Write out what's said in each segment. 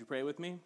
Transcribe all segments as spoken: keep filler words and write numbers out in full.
pray with me?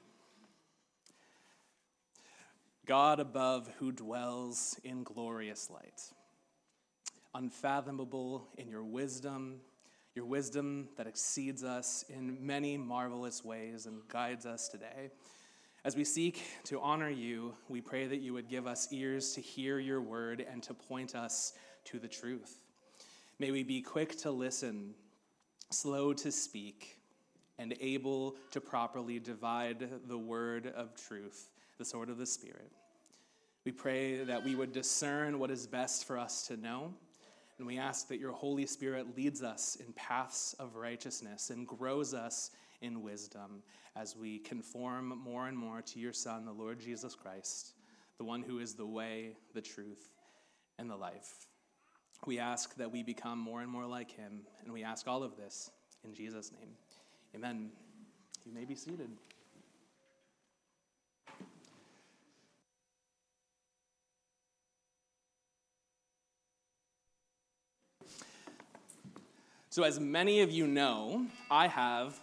God above, who dwells in glorious light, unfathomable in your wisdom, your wisdom that exceeds us in many marvelous ways and guides us today. As we seek to honor you, we pray that you would give us ears to hear your word and to point us to the truth. May we be quick to listen, slow to speak, and able to properly divide the word of truth, the sword of the Spirit. We pray that we would discern what is best for us to know, and we ask that your Holy Spirit leads us in paths of righteousness and grows us in wisdom as we conform more and more to your Son, the Lord Jesus Christ, the one who is the way, the truth, and the life. We ask that we become more and more like him, and we ask all of this in Jesus' name. Amen. You may be seated. So as many of you know, I have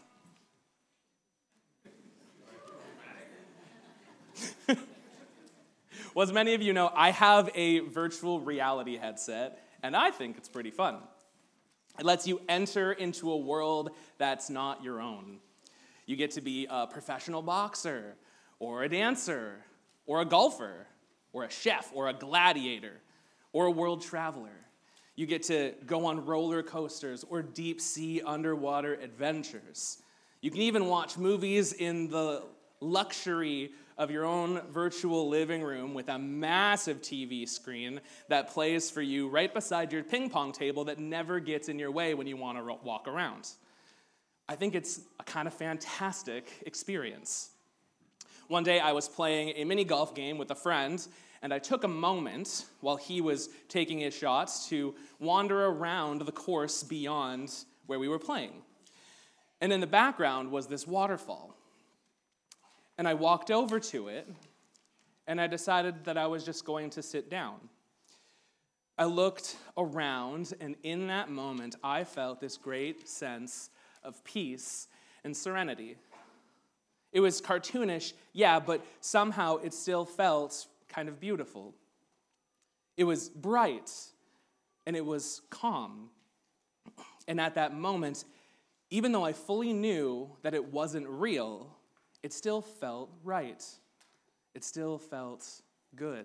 well, as many of you know, I have a virtual reality headset, and I think it's pretty fun. It lets you enter into a world that's not your own. You get to be a professional boxer, or a dancer, or a golfer, or a chef, or a gladiator, or a world traveler. You get to go on roller coasters or deep-sea underwater adventures. You can even watch movies in the luxury of your own virtual living room with a massive T V screen that plays for you right beside your ping pong table that never gets in your way when you want to ro- walk around. I think it's a kind of fantastic experience. One day I was playing a mini golf game with a friend, and I took a moment while he was taking his shots to wander around the course beyond where we were playing. And in the background was this waterfall. And I walked over to it, and I decided that I was just going to sit down. I looked around, and in that moment, I felt this great sense of peace and serenity. It was cartoonish, yeah, but somehow it still felt kind of beautiful. It was bright, and it was calm. And at that moment, even though I fully knew that it wasn't real, it still felt right. It still felt good.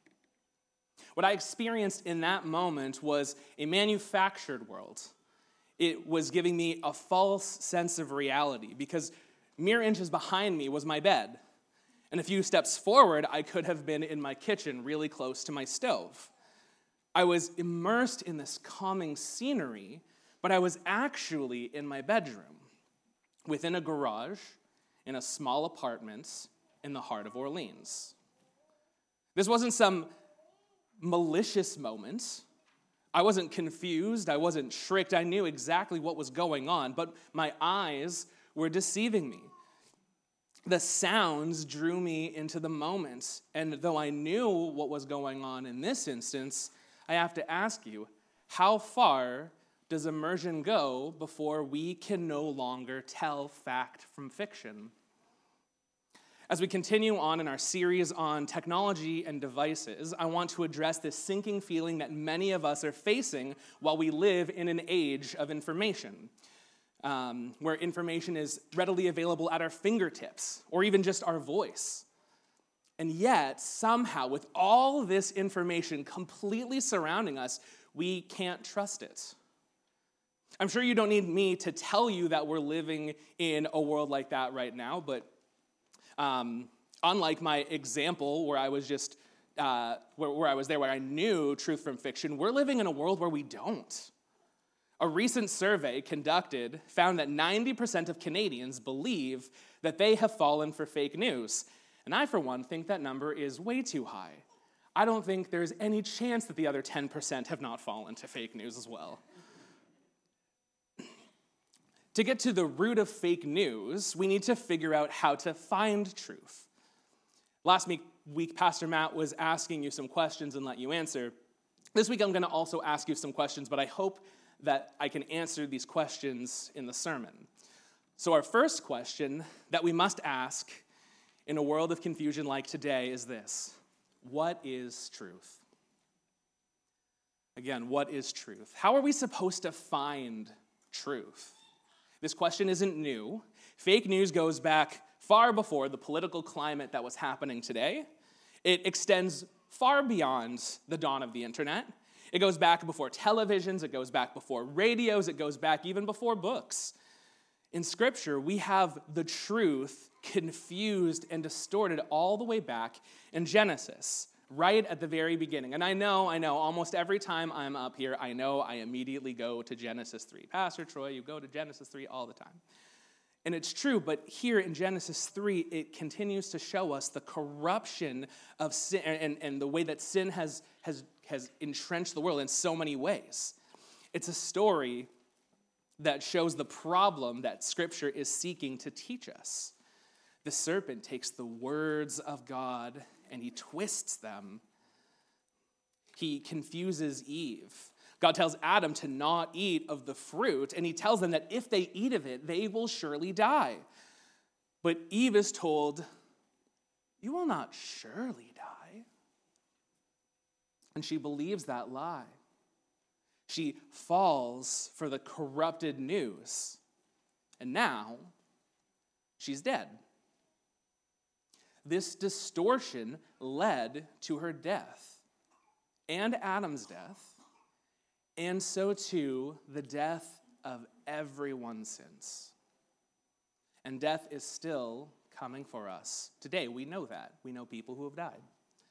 What I experienced in that moment was a manufactured world. It was giving me a false sense of reality because mere inches behind me was my bed. And a few steps forward, I could have been in my kitchen really close to my stove. I was immersed in this calming scenery, but I was actually in my bedroom, within a garage, in a small apartment in the heart of Orleans. This wasn't some malicious moment. I wasn't confused. I wasn't tricked. I knew exactly what was going on, but my eyes were deceiving me. The sounds drew me into the moment, and though I knew what was going on in this instance, I have to ask you, how far does immersion go before we can no longer tell fact from fiction? As we continue on in our series on technology and devices, I want to address this sinking feeling that many of us are facing while we live in an age of information, um, where information is readily available at our fingertips, or even just our voice. And yet, somehow, with all this information completely surrounding us, we can't trust it. I'm sure you don't need me to tell you that we're living in a world like that right now, but Um, unlike my example where I was just, uh, where, where I was there, where I knew truth from fiction, we're living in a world where we don't. A recent survey conducted found that ninety percent of Canadians believe that they have fallen for fake news. And I, for one, think that number is way too high. I don't think there's any chance that the other ten percent have not fallen to fake news as well. To get to the root of fake news, we need to figure out how to find truth. Last week, week, Pastor Matt was asking you some questions and let you answer. This week, I'm going to also ask you some questions, but I hope that I can answer these questions in the sermon. So our first question that we must ask in a world of confusion like today is this: what is truth? Again, what is truth? How are we supposed to find truth? This question isn't new. Fake news goes back far before the political climate that was happening today. It extends far beyond the dawn of the internet. It goes back before televisions, it goes back before radios, it goes back even before books. In Scripture, we have the truth confused and distorted all the way back in Genesis, right at the very beginning. And I know, I know, almost every time I'm up here, I know I immediately go to Genesis three. Pastor Troy, you go to Genesis three all the time. And it's true, but here in Genesis three, it continues to show us the corruption of sin and, and the way that sin has, has, has entrenched the world in so many ways. It's a story that shows the problem that Scripture is seeking to teach us. The serpent takes the words of God and he twists them. He confuses Eve. God tells Adam to not eat of the fruit, and he tells them that if they eat of it, they will surely die. But Eve is told, you will not surely die. And she believes that lie. She falls for the corrupted news, and now she's dead. This distortion led to her death and Adam's death, and so too the death of everyone since. And death is still coming for us today. We know that. We know people who have died.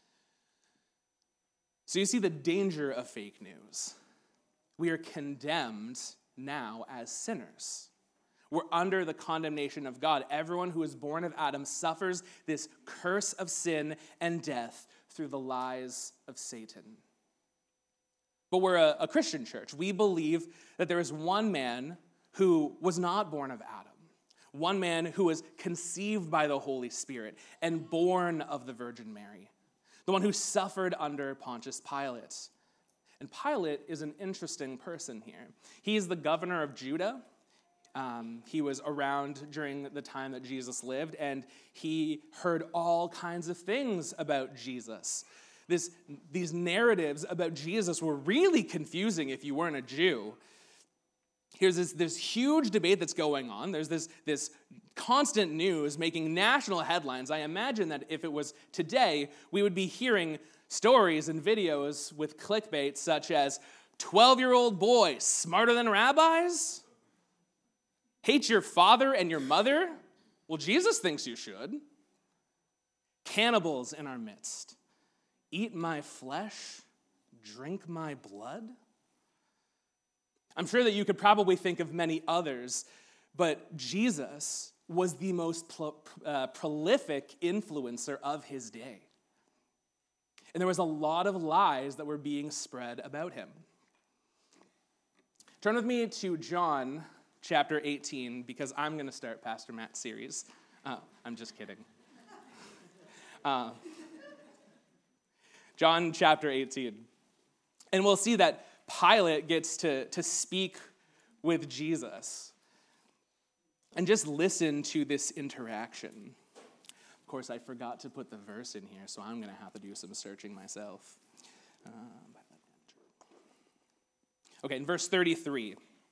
So you see the danger of fake news. We are condemned now as sinners. We're under the condemnation of God. Everyone who is born of Adam suffers this curse of sin and death through the lies of Satan. But we're a, a Christian church. We believe that there is one man who was not born of Adam, one man who was conceived by the Holy Spirit and born of the Virgin Mary, the one who suffered under Pontius Pilate. And Pilate is an interesting person here. He's the governor of Judah. Um, he was around during the time that Jesus lived, and he heard all kinds of things about Jesus. This, these narratives about Jesus were really confusing if you weren't a Jew. Here's this, this huge debate that's going on. There's this, this constant news making national headlines. I imagine that if it was today, we would be hearing stories and videos with clickbait such as, twelve-year-old boy smarter than rabbis? Hate your father and your mother? Well, Jesus thinks you should. Cannibals in our midst. Eat my flesh, drink my blood. I'm sure that you could probably think of many others, but Jesus was the most pro- uh, prolific influencer of his day. And there was a lot of lies that were being spread about him. Turn with me to John chapter eighteen, because I'm going to start Pastor Matt's series. Uh, I'm just kidding. Uh, John chapter eighteen. And we'll see that Pilate gets to, to speak with Jesus. And just listen to this interaction. Of course, I forgot to put the verse in here, so I'm going to have to do some searching myself. Uh, okay, in verse thirty-three.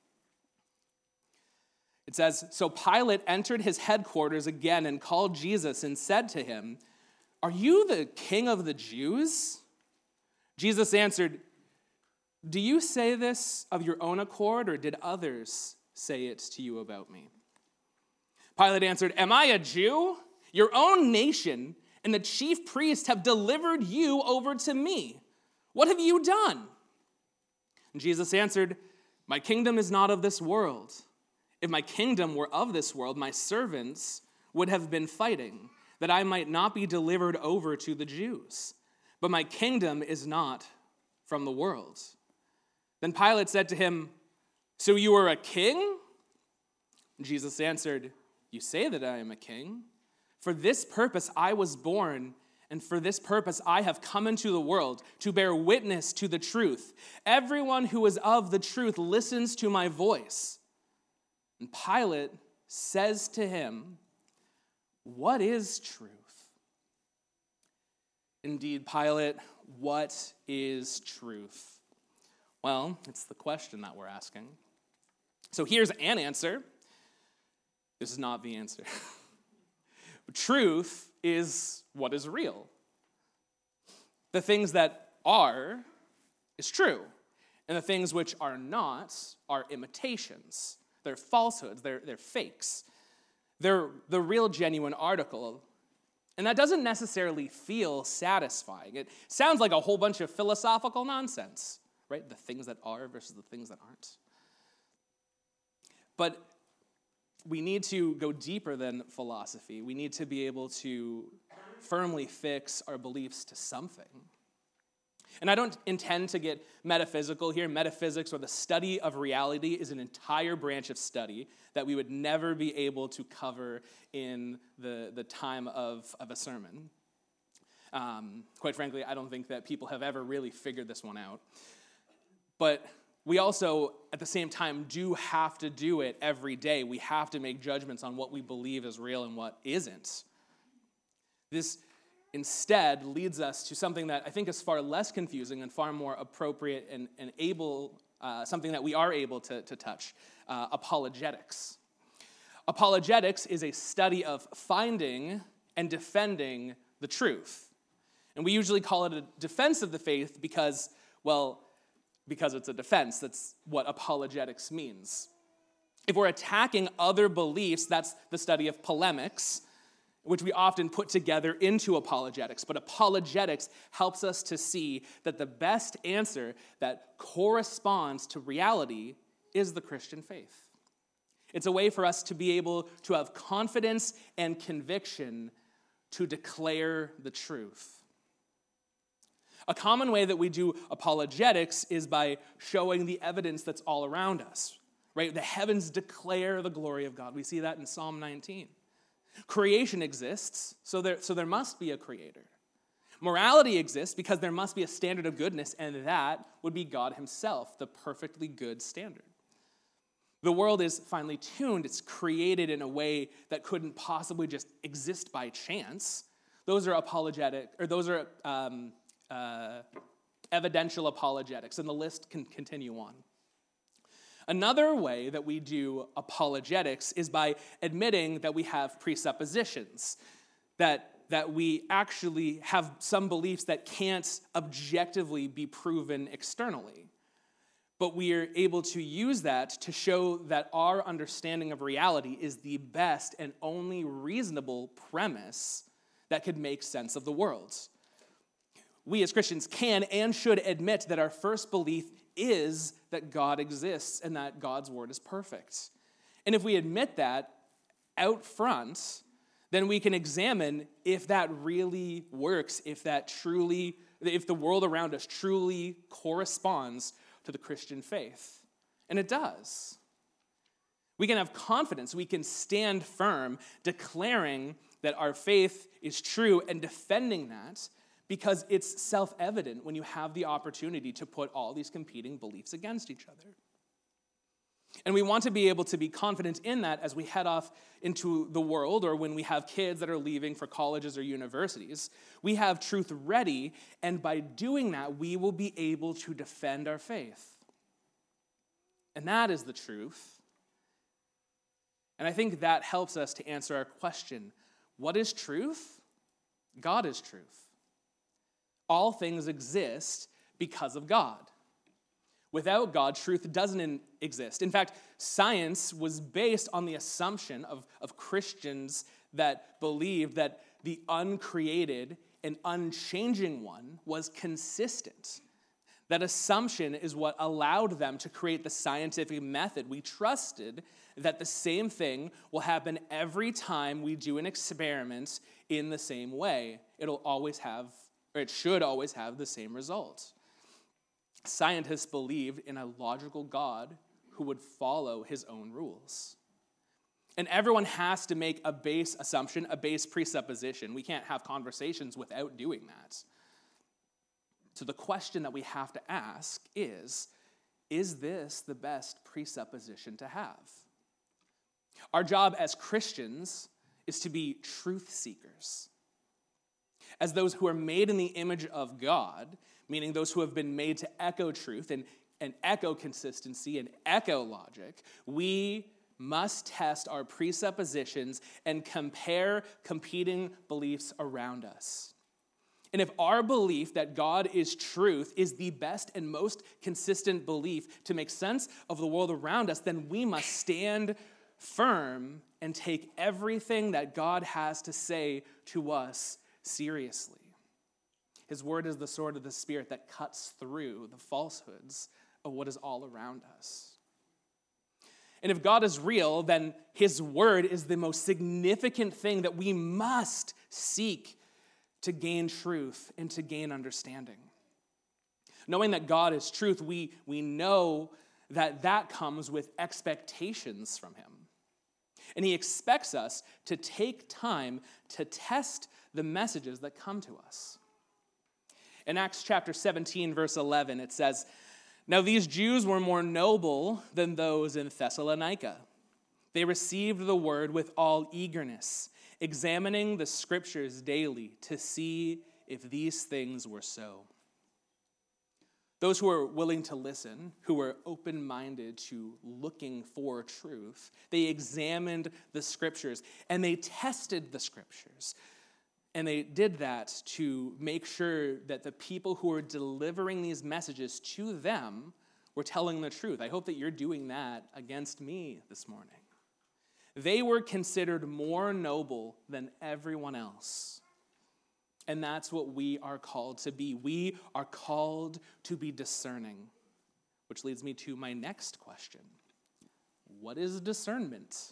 It says, so Pilate entered his headquarters again and called Jesus and said to him, are you the king of the Jews? Jesus answered, do you say this of your own accord, or did others say it to you about me? Pilate answered, am I a Jew? Your own nation and the chief priests have delivered you over to me. What have you done? And Jesus answered, my kingdom is not of this world. If my kingdom were of this world, my servants would have been fighting, that I might not be delivered over to the Jews. But my kingdom is not from the world. Then Pilate said to him, so you are a king? And Jesus answered, you say that I am a king. For this purpose I was born, and for this purpose I have come into the world, to bear witness to the truth. Everyone who is of the truth listens to my voice. And Pilate says to him, "What is truth?" Indeed, Pilate, what is truth? Well, it's the question that we're asking. So here's an answer. This is not the answer. Truth is what is real. The things that are is true, and the things which are not are imitations. They're falsehoods, they're, they're fakes. They're the real, genuine article. And that doesn't necessarily feel satisfying. It sounds like a whole bunch of philosophical nonsense, right? The things that are versus the things that aren't. But we need to go deeper than philosophy. We need to be able to firmly fix our beliefs to something. And I don't intend to get metaphysical here. Metaphysics, or the study of reality, is an entire branch of study that we would never be able to cover in the, the time of, of a sermon. Um, quite frankly, I don't think that people have ever really figured this one out. But we also, at the same time, do have to do it every day. We have to make judgments on what we believe is real and what isn't. This instead leads us to something that I think is far less confusing and far more appropriate and, and able, uh, something that we are able to, to touch, uh, apologetics. Apologetics is a study of finding and defending the truth. And we usually call it a defense of the faith because, well, because it's a defense. That's what apologetics means. If we're attacking other beliefs, that's the study of polemics, which we often put together into apologetics. But apologetics helps us to see that the best answer that corresponds to reality is the Christian faith. It's a way for us to be able to have confidence and conviction to declare the truth. A common way that we do apologetics is by showing the evidence that's all around us, right? The heavens declare the glory of God. We see that in Psalm nineteen. Creation exists, so there, so there must be a creator. Morality exists because there must be a standard of goodness, and that would be God himself, the perfectly good standard. The world is finely tuned. It's created in a way that couldn't possibly just exist by chance. Those are apologetic, or those are um, uh, evidential apologetics, and the list can continue on. Another way that we do apologetics is by admitting that we have presuppositions, that, that we actually have some beliefs that can't objectively be proven externally. But we are able to use that to show that our understanding of reality is the best and only reasonable premise that could make sense of the world. We as Christians can and should admit that our first belief is that God exists and that God's word is perfect. And if we admit that out front, then we can examine if that really works, if that truly, if the world around us truly corresponds to the Christian faith. And it does. We can have confidence. We can stand firm, declaring that our faith is true and defending that, because it's self-evident when you have the opportunity to put all these competing beliefs against each other. And we want to be able to be confident in that as we head off into the world, or when we have kids that are leaving for colleges or universities. We have truth ready, and by doing that, we will be able to defend our faith. And that is the truth. And I think that helps us to answer our question, what is truth? God is truth. All things exist because of God. Without God, truth doesn't exist. In fact, science was based on the assumption of, of Christians that believed that the uncreated and unchanging one was consistent. That assumption is what allowed them to create the scientific method. We trusted that the same thing will happen every time we do an experiment in the same way. It'll always have or it should always have the same result. Scientists believed in a logical God who would follow his own rules. And everyone has to make a base assumption, a base presupposition. We can't have conversations without doing that. So the question that we have to ask is, is this the best presupposition to have? Our job as Christians is to be truth seekers. As those who are made in the image of God, meaning those who have been made to echo truth and, and echo consistency and echo logic, we must test our presuppositions and compare competing beliefs around us. And if our belief that God is truth is the best and most consistent belief to make sense of the world around us, then we must stand firm and take everything that God has to say to us seriously. His word is the sword of the Spirit that cuts through the falsehoods of what is all around us. And if God is real, then his word is the most significant thing that we must seek to gain truth and to gain understanding. Knowing that God is truth, we, we know that that comes with expectations from him. And he expects us to take time to test the messages that come to us. In Acts chapter seventeen, verse eleven, it says, "Now these Jews were more noble than those in Thessalonica. They received the word with all eagerness, examining the scriptures daily to see if these things were so." Those who were willing to listen, who were open-minded to looking for truth, they examined the scriptures and they tested the scriptures. And they did that to make sure that the people who were delivering these messages to them were telling the truth. I hope that you're doing that against me this morning. They were considered more noble than everyone else. And that's what we are called to be. We are called to be discerning, which leads me to my next question. What is discernment?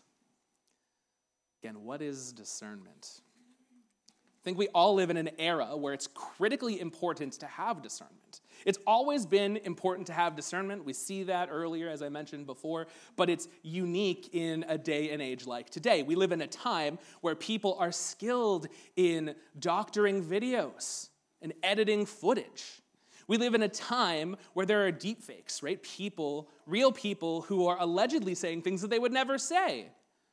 Again, what is discernment? I think we all live in an era where it's critically important to have discernment. It's always been important to have discernment. We see that earlier, as I mentioned before, but it's unique in a day and age like today. We live in a time where people are skilled in doctoring videos and editing footage. We live in a time where there are deepfakes, right? People, real people who are allegedly saying things that they would never say.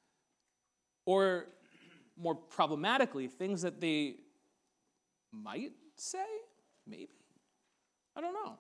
Or more problematically, things that they might say, maybe. I don't know.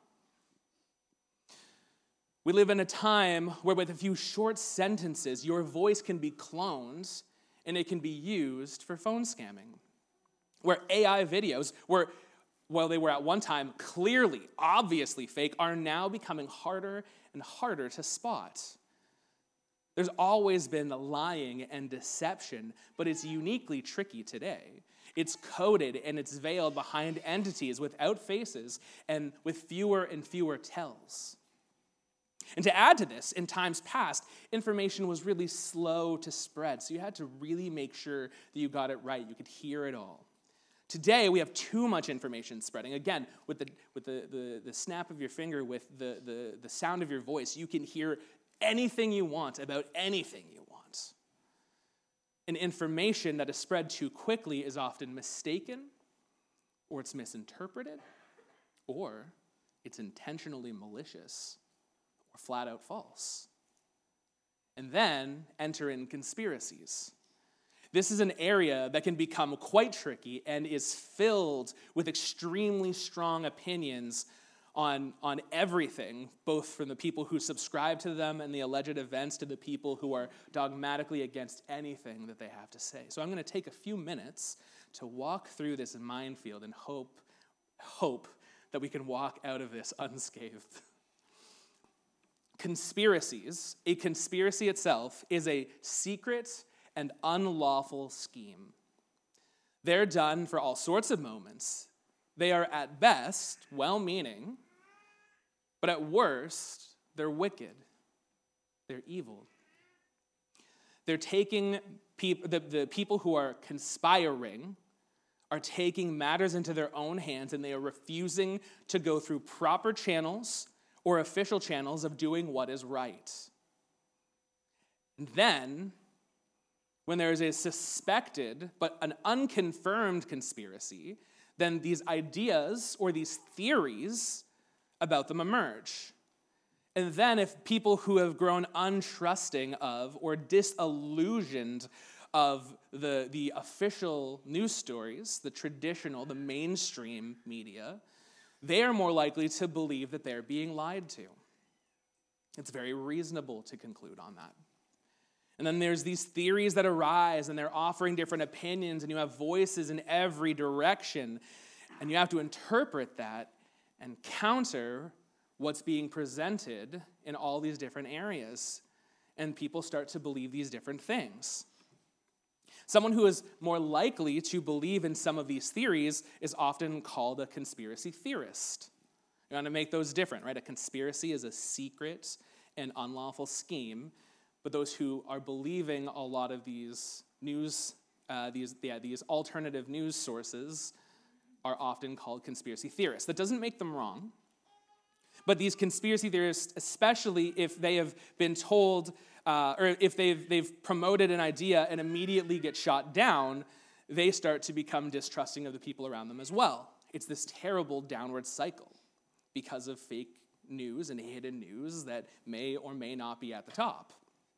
We live in a time where with a few short sentences, your voice can be cloned and it can be used for phone scamming. Where A I videos, were, while they were at one time clearly, obviously fake, are now becoming harder and harder to spot. There's always been lying and deception, but it's uniquely tricky today. It's coded and it's veiled behind entities without faces and with fewer and fewer tells. And to add to this, in times past, information was really slow to spread, so you had to really make sure that you got it right. You could hear it all. Today, we have too much information spreading. Again, with the with the, the, the snap of your finger, with the, the, the sound of your voice, you can hear anything you want about anything you want. And information that is spread too quickly is often mistaken, or it's misinterpreted, or it's intentionally malicious, or flat out false. And then enter in conspiracies. This is an area that can become quite tricky and is filled with extremely strong opinions on, on everything, both from the people who subscribe to them and the alleged events to the people who are dogmatically against anything that they have to say. So I'm going to take a few minutes to walk through this minefield and hope, hope that we can walk out of this unscathed. Conspiracies, a conspiracy itself is a secret and unlawful scheme. They're done for all sorts of moments. They are at best well-meaning, but at worst, they're wicked. They're evil. They're taking peop- the, the people who are conspiring are taking matters into their own hands, and they are refusing to go through proper channels or official channels of doing what is right. And then, when there is a suspected but an unconfirmed conspiracy, then these ideas or these theories about them emerge. And then if people who have grown untrusting of or disillusioned of the, the official news stories, the traditional, the mainstream media, they are more likely to believe that they're being lied to. It's very reasonable to conclude on that. And then there's these theories that arise, and they're offering different opinions, and you have voices in every direction, and you have to interpret that and counter what's being presented in all these different areas. And people start to believe these different things. Someone who is more likely to believe in some of these theories is often called a conspiracy theorist. You want to make those different, right? A conspiracy is a secret and unlawful scheme, but those who are believing a lot of these news, uh, these yeah, these alternative news sources are often called conspiracy theorists. That doesn't make them wrong, but these conspiracy theorists, especially if they have been told, uh, or if they've they've promoted an idea and immediately get shot down, they start to become distrusting of the people around them as well. It's this terrible downward cycle because of fake news and hidden news that may or may not be at the top.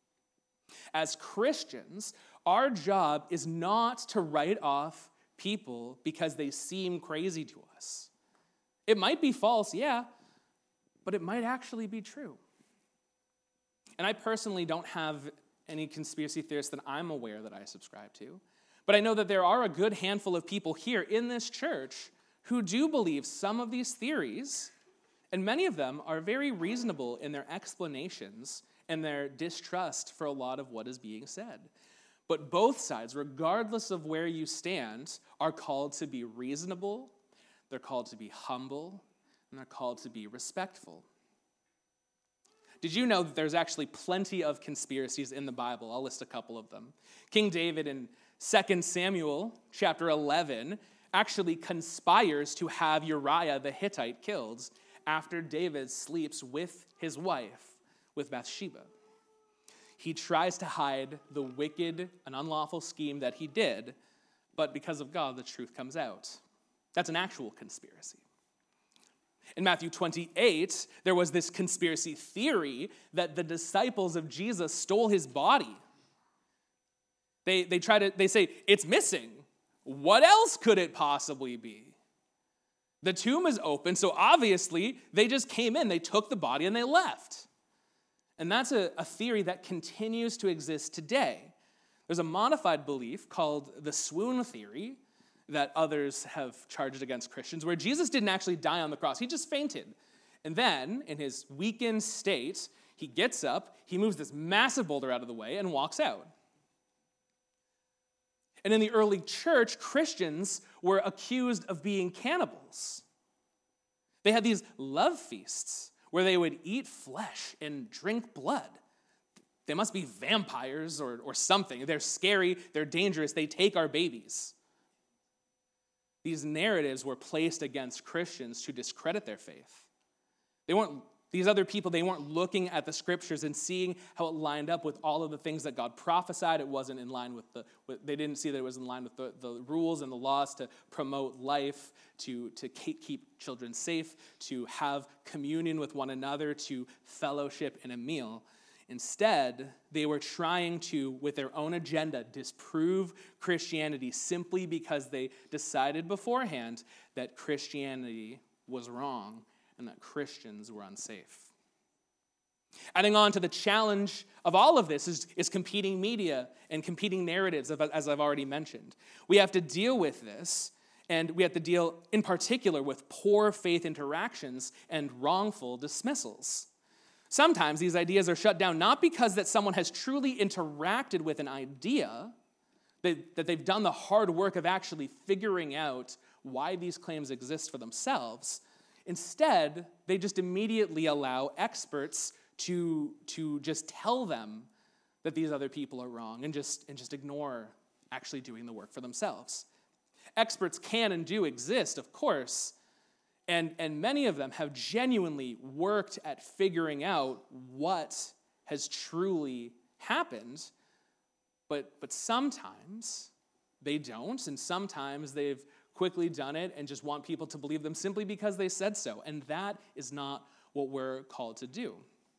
As Christians, our job is not to write off people because they seem crazy to us. It might be false, yeah, but it might actually be true. And I personally don't have any conspiracy theorists that I'm aware that I subscribe to, but I know that there are a good handful of people here in this church who do believe some of these theories, and many of them are very reasonable in their explanations and their distrust for a lot of what is being said. But both sides, regardless of where you stand, are called to be reasonable, they're called to be humble, and they're called to be respectful. Did you know that there's actually plenty of conspiracies in the Bible? I'll list a couple of them. King David in Second Samuel chapter eleven actually conspires to have Uriah the Hittite killed after David sleeps with his wife, with Bathsheba. He tries to hide the wicked and unlawful scheme that he did, but because of God, the truth comes out. That's an actual conspiracy. In Matthew twenty-eight, there was this conspiracy theory that the disciples of Jesus stole his body. They, they try to, they say, it's missing. What else could it possibly be? The tomb is open, so obviously they just came in, they took the body, and they left. And that's a, a theory that continues to exist today. There's a modified belief called the swoon theory that others have charged against Christians, where Jesus didn't actually die on the cross. He just fainted. And then, in his weakened state, he gets up, he moves this massive boulder out of the way, and walks out. And in the early church, Christians were accused of being cannibals. They had these love feasts where they would eat flesh and drink blood. They must be vampires or, or something. They're scary, they're dangerous, they take our babies. These narratives were placed against Christians to discredit their faith. They weren't, these other people, they weren't looking at the scriptures and seeing how it lined up with all of the things that God prophesied. It wasn't in line with the, with, they didn't see that it was in line with the, the rules and the laws to promote life, to, to keep children safe, to have communion with one another, to fellowship in a meal. Instead, they were trying to, with their own agenda, disprove Christianity simply because they decided beforehand that Christianity was wrong and that Christians were unsafe. Adding on to the challenge of all of this is, is competing media and competing narratives, as I've already mentioned. We have to deal with this, and we have to deal in particular with poor faith interactions and wrongful dismissals. Sometimes these ideas are shut down not because that someone has truly interacted with an idea, that, that they've done the hard work of actually figuring out why these claims exist for themselves. Instead, they just immediately allow experts to, to just tell them that these other people are wrong and just, and just ignore actually doing the work for themselves. Experts can and do exist, of course, and, and many of them have genuinely worked at figuring out what has truly happened, but, but sometimes they don't, and sometimes they've quickly done it and just want people to believe them simply because they said so. And that is not what we're called to do.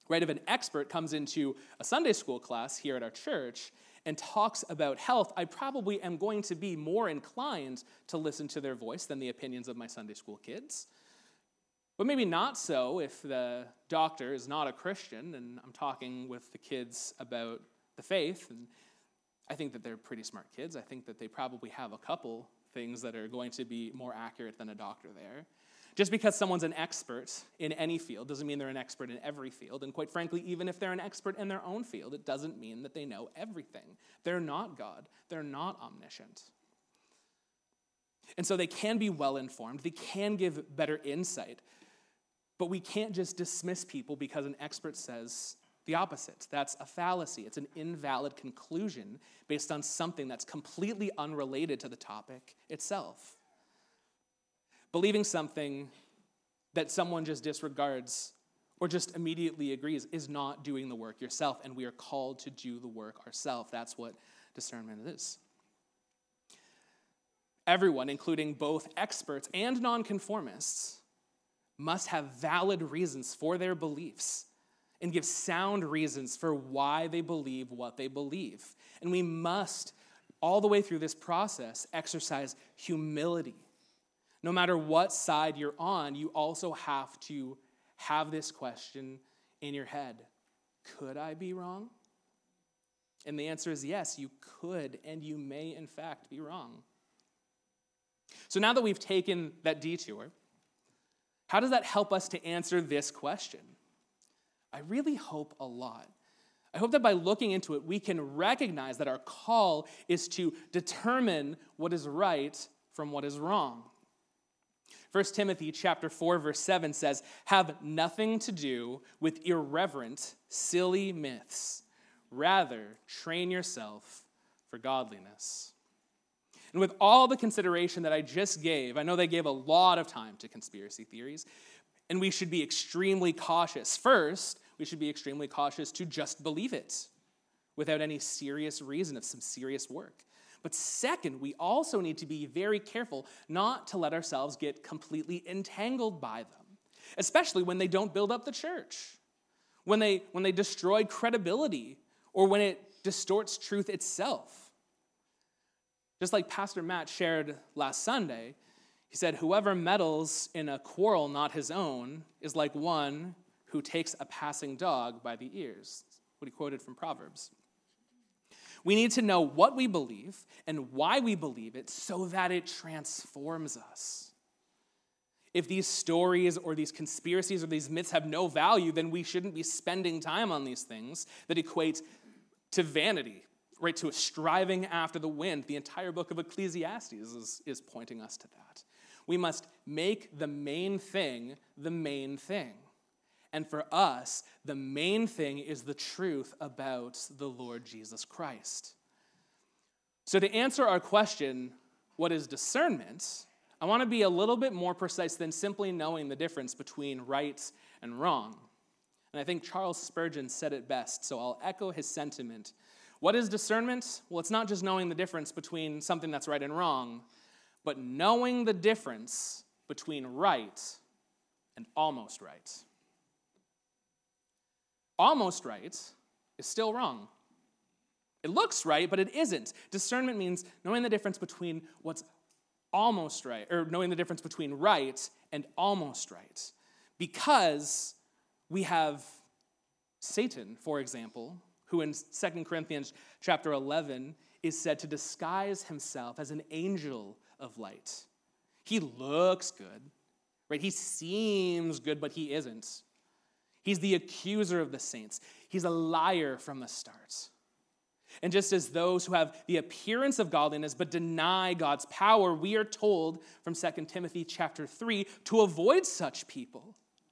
Right? If an expert comes into a Sunday school class here at our church and talks about health, I probably am going to be more inclined to listen to their voice than the opinions of my Sunday school kids. But maybe not so if the doctor is not a Christian and I'm talking with the kids about the faith. And I think that they're pretty smart kids. I think that they probably have a couple things that are going to be more accurate than a doctor there. Just because someone's an expert in any field doesn't mean they're an expert in every field. And quite frankly, even if they're an expert in their own field, it doesn't mean that they know everything. They're not God. They're not omniscient. And so they can be well-informed. They can give better insight. But we can't just dismiss people because an expert says the opposite. That's a fallacy. It's an invalid conclusion based on something that's completely unrelated to the topic itself. Believing something that someone just disregards or just immediately agrees is not doing the work yourself, and we are called to do the work ourselves. That's what discernment is. Everyone, including both experts and nonconformists, must have valid reasons for their beliefs and give sound reasons for why they believe what they believe. And we must, all the way through this process, exercise humility. No matter what side you're on, you also have to have this question in your head. Could I be wrong? And the answer is yes, you could, and you may, in fact, be wrong. So now that we've taken that detour, how does that help us to answer this question? I really hope a lot. I hope that by looking into it, we can recognize that our call is to determine what is right from what is wrong. First Timothy chapter four, verse seven says, "Have nothing to do with irreverent, silly myths. Rather, train yourself for godliness." And with all the consideration that I just gave, I know they gave a lot of time to conspiracy theories, and we should be extremely cautious. First, we should be extremely cautious to just believe it without any serious reason of some serious work. But second, we also need to be very careful not to let ourselves get completely entangled by them, especially when they don't build up the church, when they, when they destroy credibility, or when it distorts truth itself. Just like Pastor Matt shared last Sunday, he said, "Whoever meddles in a quarrel not his own is like one who takes a passing dog by the ears." That's what he quoted from Proverbs. We need to know what we believe and why we believe it so that it transforms us. If these stories or these conspiracies or these myths have no value, then we shouldn't be spending time on these things that equate to vanity, right, to a striving after the wind. The entire book of Ecclesiastes is, is pointing us to that. We must make the main thing the main thing. And for us, the main thing is the truth about the Lord Jesus Christ. So to answer our question, what is discernment? I want to be a little bit more precise than simply knowing the difference between right and wrong. And I think Charles Spurgeon said it best, so I'll echo his sentiment. What is discernment? Well, it's not just knowing the difference between something that's right and wrong, but knowing the difference between right and almost right. Almost right is still wrong. It looks right, but it isn't. Discernment means knowing the difference between what's almost right, or knowing the difference between right and almost right. Because we have Satan, for example, who in Second Corinthians chapter eleven is said to disguise himself as an angel of light. He looks good, right? He seems good, but he isn't. He's the accuser of the saints. He's a liar from the start. And just as those who have the appearance of godliness but deny God's power, we are told from Second Timothy chapter three to avoid such people.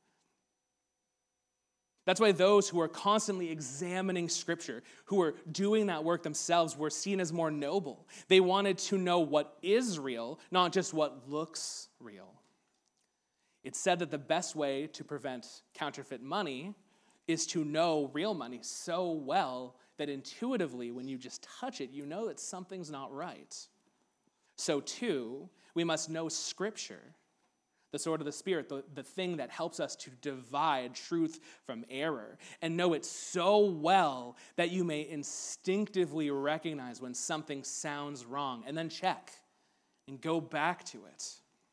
That's why those who are constantly examining Scripture, who are doing that work themselves, were seen as more noble. They wanted to know what is real, not just what looks real. It's said that the best way to prevent counterfeit money is to know real money so well that intuitively, when you just touch it, you know that something's not right. So too, we must know Scripture, the sword of the Spirit, the, the thing that helps us to divide truth from error, and know it so well that you may instinctively recognize when something sounds wrong, and then check and go back to it.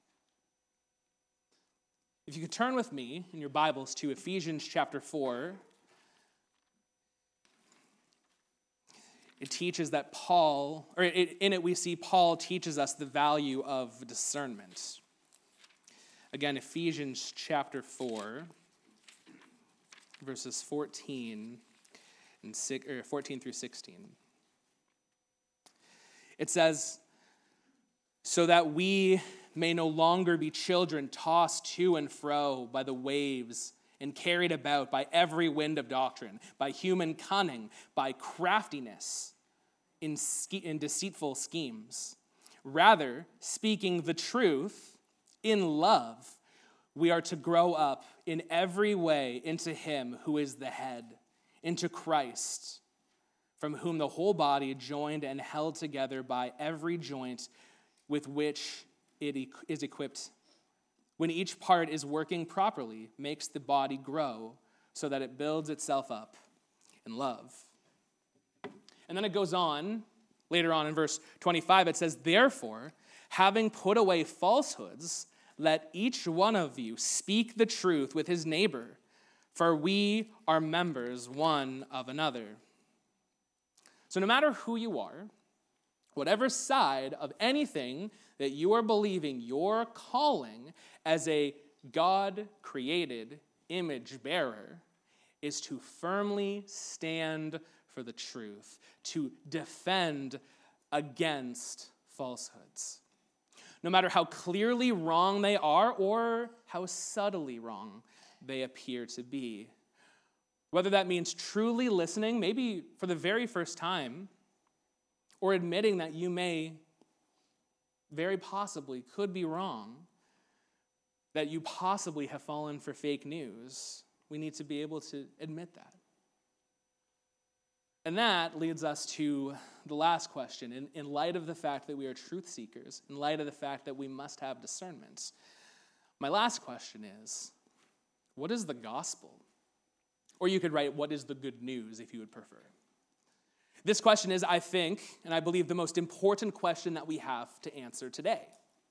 If you could turn with me in your Bibles to Ephesians chapter four, it teaches that Paul, or it, in it we see Paul teaches us the value of discernment. Again, Ephesians chapter four, verses fourteen and six, or fourteen through sixteen. It says, "So that we may no longer be children tossed to and fro by the waves and carried about by every wind of doctrine, by human cunning, by craftiness in, ske- in deceitful schemes. Rather, speaking the truth in love, we are to grow up in every way into him who is the head, into Christ, from whom the whole body, joined and held together by every joint with which it is equipped, when each part is working properly, makes the body grow so that it builds itself up in love." And then it goes on, later on in verse twenty-five, it says, "Therefore, having put away falsehoods, let each one of you speak the truth with his neighbor, for we are members one of another." So no matter who you are, whatever side of anything that you are believing, your calling as a God-created image bearer is to firmly stand for the truth, to defend against falsehoods. No matter how clearly wrong they are or how subtly wrong they appear to be. Whether that means truly listening, maybe for the very first time, or admitting that you may, very possibly, could be wrong, that you possibly have fallen for fake news. We need to be able to admit that. And that leads us to the last question. In, in light of the fact that we are truth seekers, in light of the fact that we must have discernment, my last question is, what is the gospel? Or you could write, what is the good news, if you would prefer? This question is, I think, and I believe, the most important question that we have to answer today.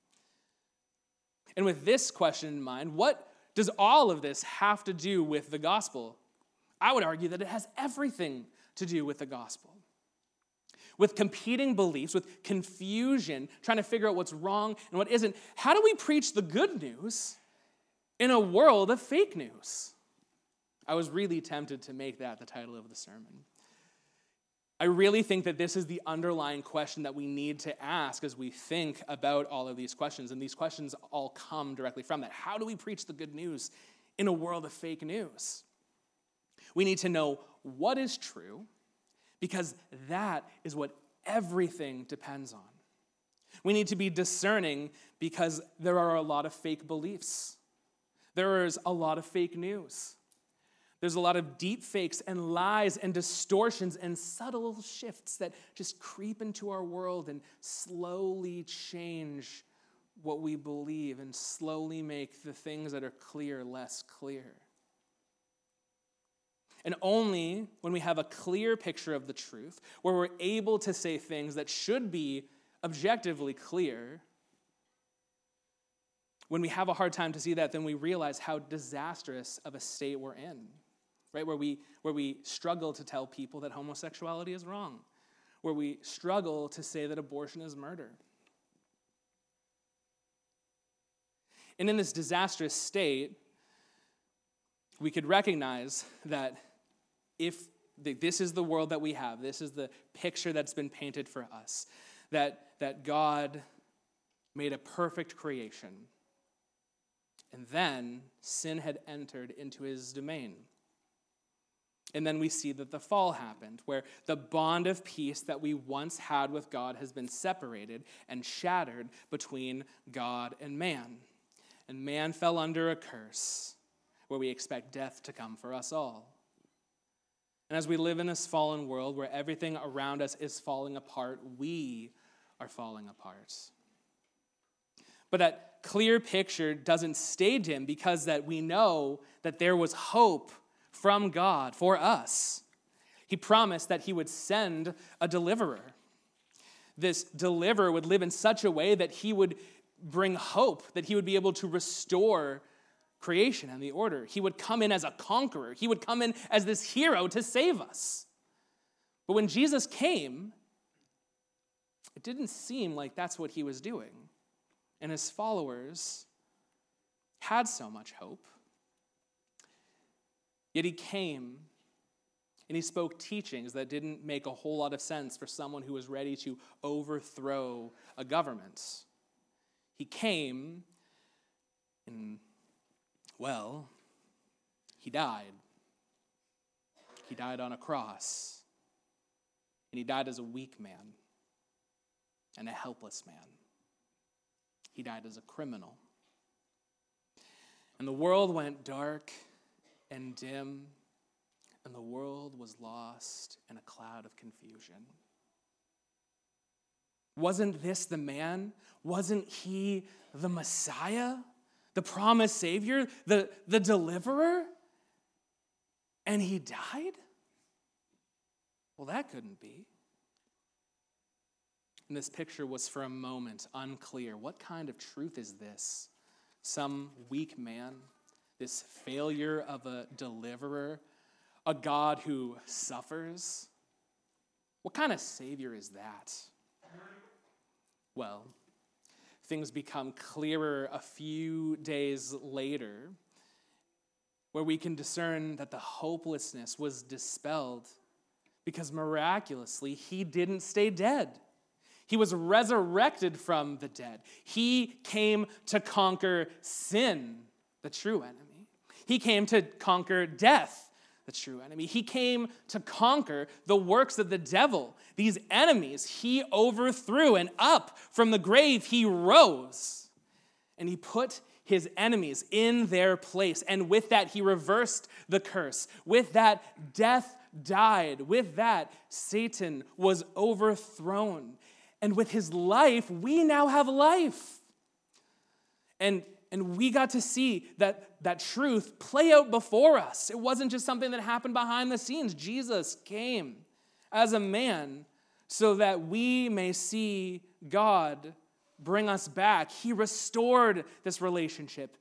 And with this question in mind, what does all of this have to do with the gospel? I would argue that it has everything to do with the gospel. With competing beliefs, with confusion, trying to figure out what's wrong and what isn't, how do we preach the good news in a world of fake news? I was really tempted to make that the title of the sermon. I really think that this is the underlying question that we need to ask as we think about all of these questions. And these questions all come directly from that. How do we preach the good news in a world of fake news? We need to know what is true, because that is what everything depends on. We need to be discerning because there are a lot of fake beliefs. There is a lot of fake news. There's a lot of deep fakes and lies and distortions and subtle shifts that just creep into our world and slowly change what we believe and slowly make the things that are clear less clear. And only when we have a clear picture of the truth, where we're able to say things that should be objectively clear, when we have a hard time to see that, then we realize how disastrous of a state we're in. Right, where we where we struggle to tell people that homosexuality is wrong, where we struggle to say that abortion is murder. And in this disastrous state, we could recognize that if this is the world that we have, this is the picture that's been painted for us, that, that God made a perfect creation, and then sin had entered into his domain. And then we see that the fall happened, where the bond of peace that we once had with God has been separated and shattered between God and man. And man fell under a curse, where we expect death to come for us all. And as we live in this fallen world where everything around us is falling apart, we are falling apart. But at clear picture doesn't stay dim because that we know that there was hope from God for us. He promised that he would send a deliverer. This deliverer would live in such a way that he would bring hope, that he would be able to restore creation and the order. He would come in as a conqueror. He would come in as this hero to save us. But when Jesus came, it didn't seem like that's what he was doing. And his followers had so much hope. Yet he came and he spoke teachings that didn't make a whole lot of sense for someone who was ready to overthrow a government. He came and, well, he died. He died on a cross. And he died as a weak man and a helpless man. He died as a criminal. And the world went dark and dim, and the world was lost in a cloud of confusion. Wasn't this the man? Wasn't he the Messiah, the promised Savior, the, the deliverer? And he died? Well, that couldn't be. And this picture was for a moment unclear. What kind of truth is this? Some weak man, this failure of a deliverer, a God who suffers? What kind of Savior is that? Well, things become clearer a few days later, where we can discern that the hopelessness was dispelled because miraculously he didn't stay dead. He was resurrected from the dead. He came to conquer sin, the true enemy. He came to conquer death, the true enemy. He came to conquer the works of the devil. These enemies he overthrew, and up from the grave he rose. And he put his enemies in their place. And with that, he reversed the curse. With that, death died. With that, Satan was overthrown. And with his life, we now have life. And, and we got to see that, that truth play out before us. It wasn't just something that happened behind the scenes. Jesus came as a man so that we may see God bring us back. He restored this relationship.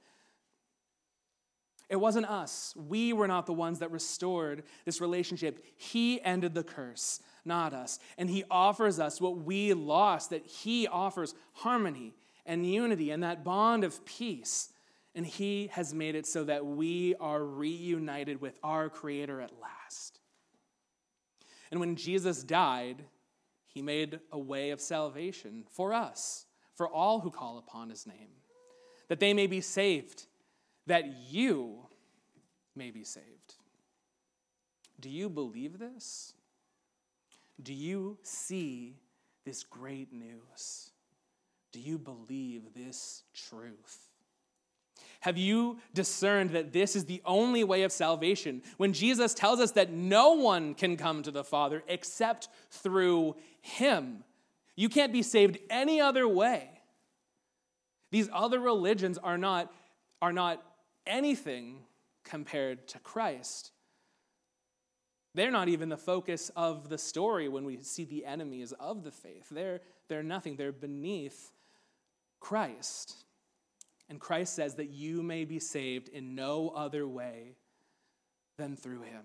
It wasn't us. We were not the ones that restored this relationship. He ended the curse, not us. And he offers us what we lost, that he offers harmony and unity and that bond of peace. And he has made it so that we are reunited with our Creator at last. And when Jesus died, he made a way of salvation for us, for all who call upon his name, that they may be saved, that you may be saved. Do you believe this? Do you see this great news? Do you believe this truth? Have you discerned that this is the only way of salvation when Jesus tells us that no one can come to the Father except through him? You can't be saved any other way. These other religions are not, are not anything compared to Christ. They're not even the focus of the story when we see the enemies of the faith. They're, they're nothing. They're beneath Christ. And Christ says that you may be saved in no other way than through him.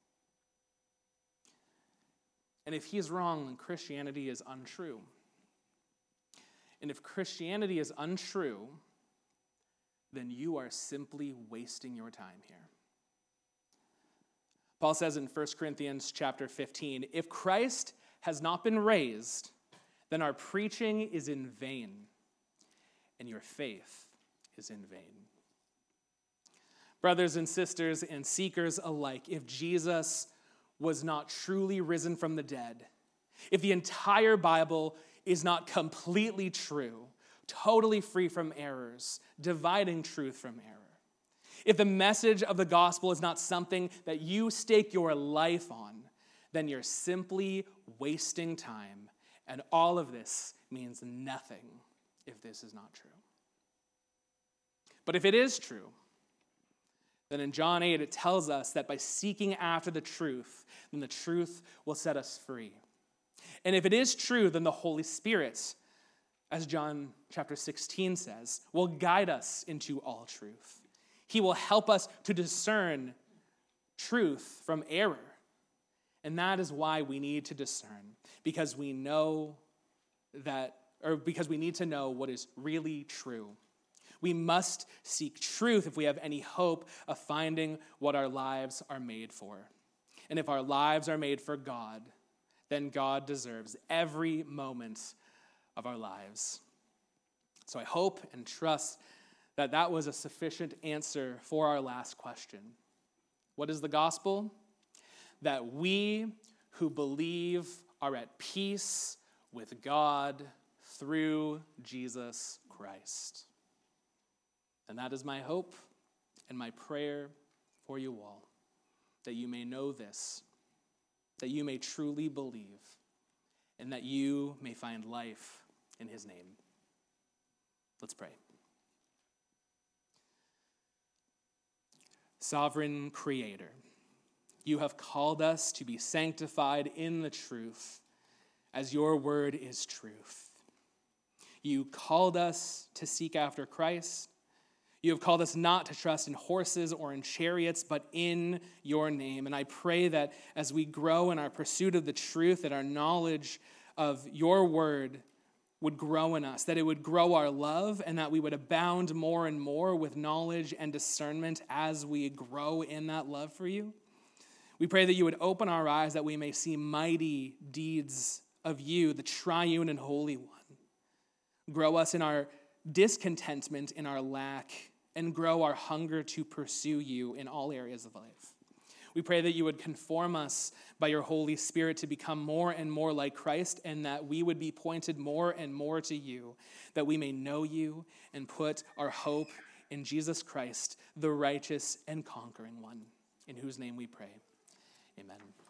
And if he's wrong, then Christianity is untrue. And if Christianity is untrue, then you are simply wasting your time here. Paul says in First Corinthians chapter fifteen, if Christ has not been raised, then our preaching is in vain, and your faith is in vain. Brothers and sisters and seekers alike, if Jesus was not truly risen from the dead, if the entire Bible is not completely true, totally free from errors, dividing truth from error, if the message of the gospel is not something that you stake your life on, then you're simply wasting time. And all of this means nothing if this is not true. But if it is true, then in John eight, it tells us that by seeking after the truth, then the truth will set us free. And if it is true, then the Holy Spirit, as John chapter sixteen says, will guide us into all truth. He will help us to discern truth from error. And that is why we need to discern, because we know that, or because we need to know what is really true. We must seek truth if we have any hope of finding what our lives are made for. And if our lives are made for God, then God deserves every moment of our lives. So I hope and trust that that was a sufficient answer for our last question. What is the gospel? That we who believe are at peace with God through Jesus Christ. And that is my hope and my prayer for you all, that you may know this, that you may truly believe, and that you may find life in his name. Let's pray. Sovereign Creator, you have called us to be sanctified in the truth, as your word is truth. You called us to seek after Christ. You have called us not to trust in horses or in chariots, but in your name. And I pray that as we grow in our pursuit of the truth, that our knowledge of your word would grow in us, that it would grow our love, and that we would abound more and more with knowledge and discernment as we grow in that love for you. We pray that you would open our eyes that we may see mighty deeds of you, the triune and holy one. Grow us in our discontentment, in our lack, and grow our hunger to pursue you in all areas of life. We pray that you would conform us by your Holy Spirit to become more and more like Christ, and that we would be pointed more and more to you, that we may know you and put our hope in Jesus Christ, the righteous and conquering one, in whose name we pray. Amen.